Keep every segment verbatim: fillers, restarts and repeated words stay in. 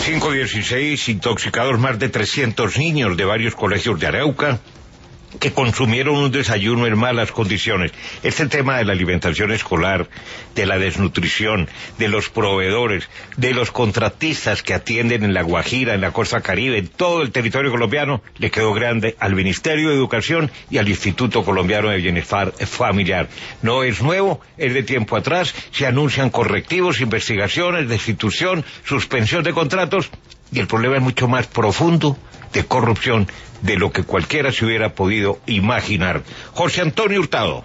cinco dieciséis, intoxicados más de trescientos niños de varios colegios de Arauca que consumieron un desayuno en malas condiciones. Este tema de la alimentación escolar, de la desnutrición, de los proveedores, de los contratistas que atienden en La Guajira, en la costa Caribe, en todo el territorio colombiano, le quedó grande al Ministerio de Educación y al Instituto Colombiano de Bienestar Familiar. No es nuevo, es de tiempo atrás, se anuncian correctivos, investigaciones, destitución, suspensión de contratos, y el problema es mucho más profundo, de corrupción, de lo que cualquiera se hubiera podido imaginar. José Antonio Hurtado.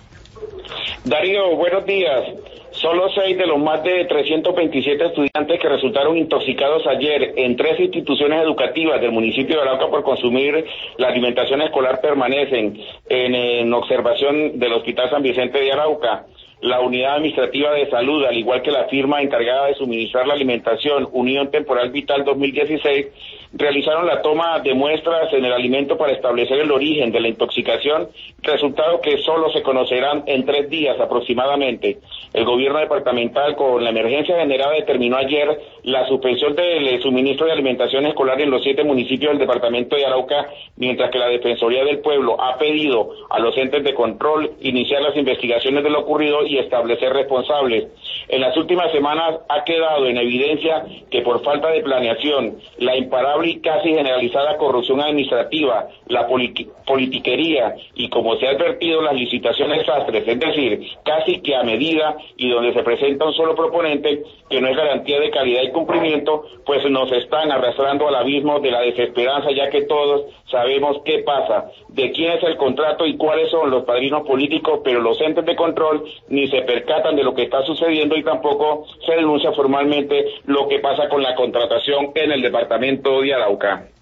Darío, buenos días. Solo seis de los más de trescientos veintisiete estudiantes que resultaron intoxicados ayer en tres instituciones educativas del municipio de Arauca por consumir la alimentación escolar permanecen en, en observación del Hospital San Vicente de Arauca. La Unidad Administrativa de Salud, al igual que la firma encargada de suministrar la alimentación, Unión Temporal Vital dos mil dieciséis, realizaron la toma de muestras en el alimento para establecer el origen de la intoxicación, resultado que solo se conocerán en tres días aproximadamente. El gobierno departamental, con la emergencia generada, determinó ayer la suspensión del suministro de alimentación escolar en los siete municipios del departamento de Arauca, mientras que la Defensoría del Pueblo ha pedido a los entes de control iniciar las investigaciones de lo ocurrido y establecer responsables. En las últimas semanas ha quedado en evidencia que por falta de planeación, la imparable y casi generalizada corrupción administrativa, la politiquería y, como se ha advertido, las licitaciones sastres, es decir, casi que a medida y donde se presenta un solo proponente que no es garantía de calidad y cumplimiento, pues nos están arrastrando al abismo de la desesperanza, ya que todos sabemos qué pasa, de quién es el contrato y cuáles son los padrinos políticos, pero los entes de control ni se percatan de lo que está sucediendo y tampoco se denuncia formalmente lo que pasa con la contratación en el departamento de Arauca.